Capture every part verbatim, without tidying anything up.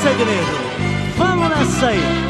segredo. Vamos nessa aí.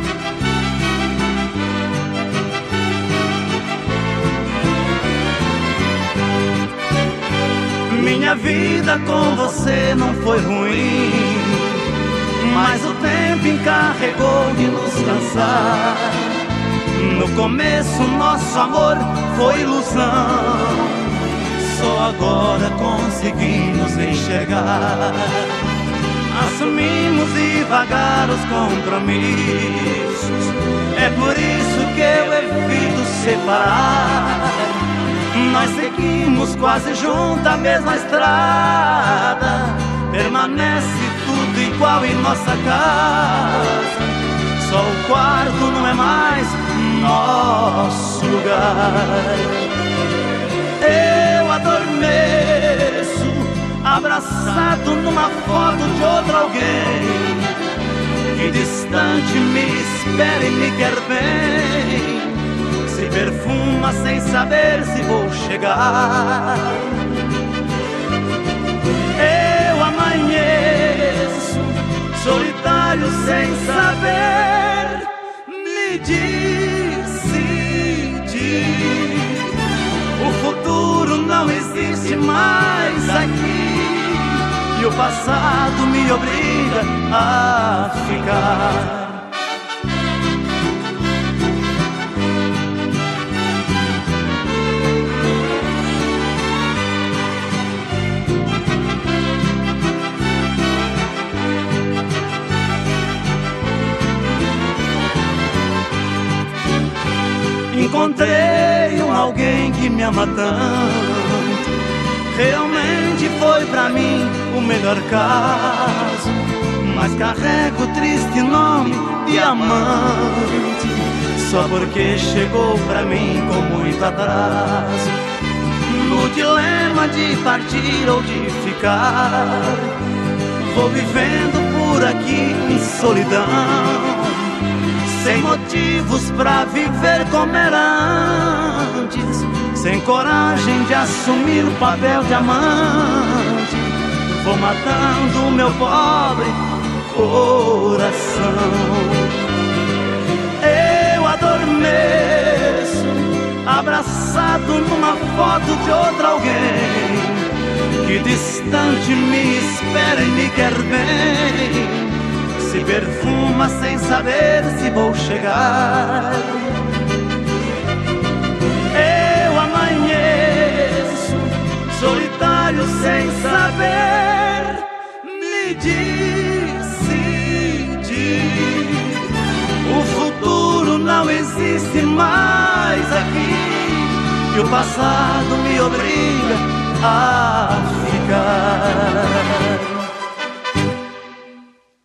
Minha vida com você não foi ruim, mas o tempo encarregou de nos cansar. No começo nosso amor foi ilusão, só agora conseguimos enxergar. Assumimos devagar os compromissos, é por isso que eu evito separar. Nós seguimos quase junto a mesma estrada, permanece tudo igual em nossa casa. Só o quarto não é mais nosso lugar. Eu adormeço, abraçado numa foto de outro alguém, que distante me espera e me quer bem. Se perfuma sem saber se vou chegar. Eu amanheço, solitário sem saber me decidir. O futuro não existe mais aqui, e o passado me obriga a ficar. Encontrei um alguém que me ama tanto, realmente foi pra mim o melhor caso. Mas carrego o triste nome de amante, só porque chegou pra mim com muito atraso. No dilema de partir ou de ficar, vou vivendo por aqui em solidão, sem motivos pra viver como era antes, sem coragem de assumir o papel de amante. Vou matando o meu pobre coração. Eu adormeço, abraçado numa foto de outro alguém, que distante me espera e me quer bem. Se perfuma sem saber se vou chegar. Eu amanheço, solitário sem saber me decidir. O futuro não existe mais aqui, e o passado me obriga